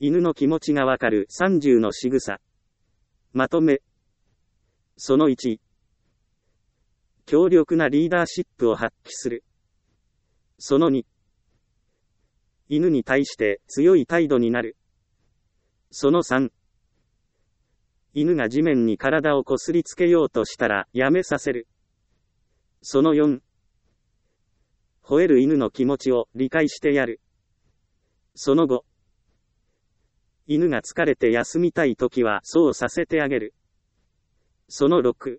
犬の気持ちがわかる30の仕草。まとめ。その1。強力なリーダーシップを発揮する。その2。犬に対して強い態度になる。その3。犬が地面に体をこすりつけようとしたらやめさせる。その4。吠える犬の気持ちを理解してやる。その5。犬が疲れて休みたいときはそうさせてあげる。その6。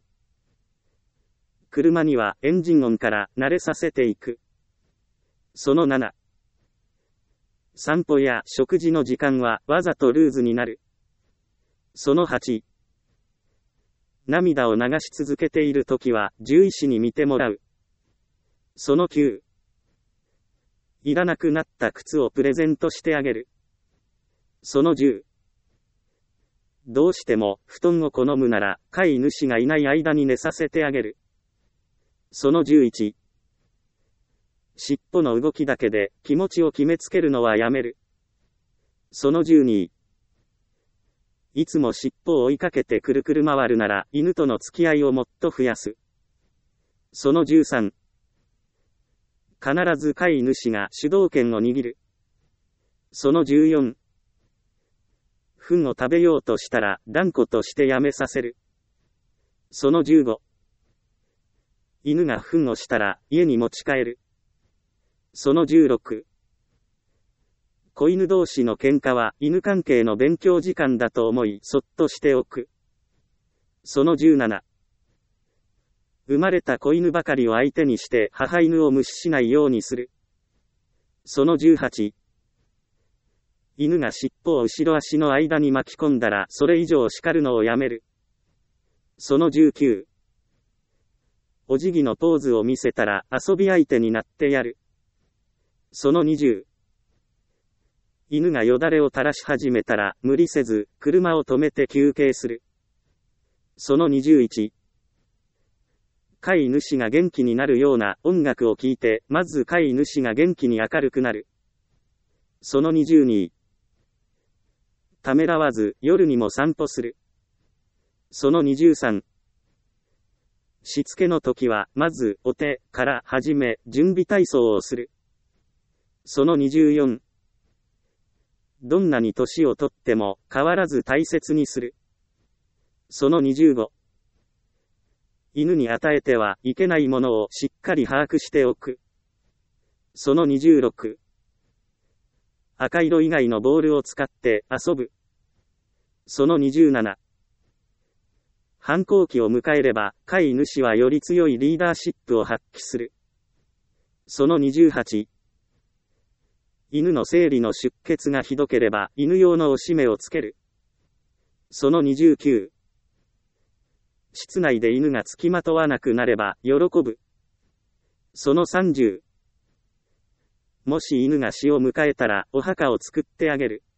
車にはエンジン音から慣れさせていく。その7。散歩や食事の時間はわざとルーズになる。その8。涙を流し続けているときは獣医師に見てもらう。その9。いらなくなった靴をプレゼントしてあげる。その10。どうしても布団を好むなら飼い主がいない間に寝させてあげる。その11。尻尾の動きだけで気持ちを決めつけるのはやめる。その12。いつも尻尾を追いかけてくるくる回るなら犬との付き合いをもっと増やす。その13。必ず飼い主が主導権を握る。その14。糞を食べようとしたら断固としてやめさせる。その15。犬が糞をしたら家に持ち帰る。その16。子犬同士の喧嘩は犬関係の勉強時間だと思いそっとしておく。その17。生まれた子犬ばかりを相手にして母犬を無視しないようにする。その18。犬が尻尾を後ろ足の間に巻き込んだらそれ以上叱るのをやめる。その19。お辞儀のポーズを見せたら遊び相手になってやる。その20。犬がよだれを垂らし始めたら無理せず車を止めて休憩する。その21。飼い主が元気になるような音楽を聴いてまず飼い主が元気に明るくなる。その22。ためらわず夜にも散歩する。その23。しつけの時はまずお手から始め準備体操をする。その24。どんなに年をとっても変わらず大切にする。その25。犬に与えてはいけないものをしっかり把握しておく。その26。赤色以外のボールを使って遊ぶ。その27。反抗期を迎えれば飼い主はより強いリーダーシップを発揮する。その28。犬の生理の出血がひどければ犬用のおしめをつける。その29。室内で犬がつきまとわなくなれば喜ぶ。その30。もし犬が死を迎えたらお墓を作ってあげる。